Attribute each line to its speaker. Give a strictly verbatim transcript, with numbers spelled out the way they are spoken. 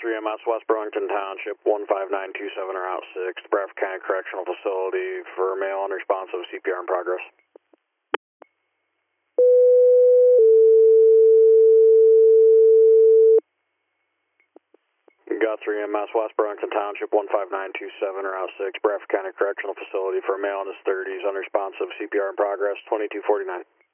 Speaker 1: three M S West Burlington Township, one five nine two seven, Route six, Bradford County Correctional Facility for male unresponsive, C P R in progress. Got three M S West Burlington Township, one five nine two seven, Route six, Bradford County Correctional Facility for a male in his thirties, unresponsive, C P R in progress, twenty-two forty-nine.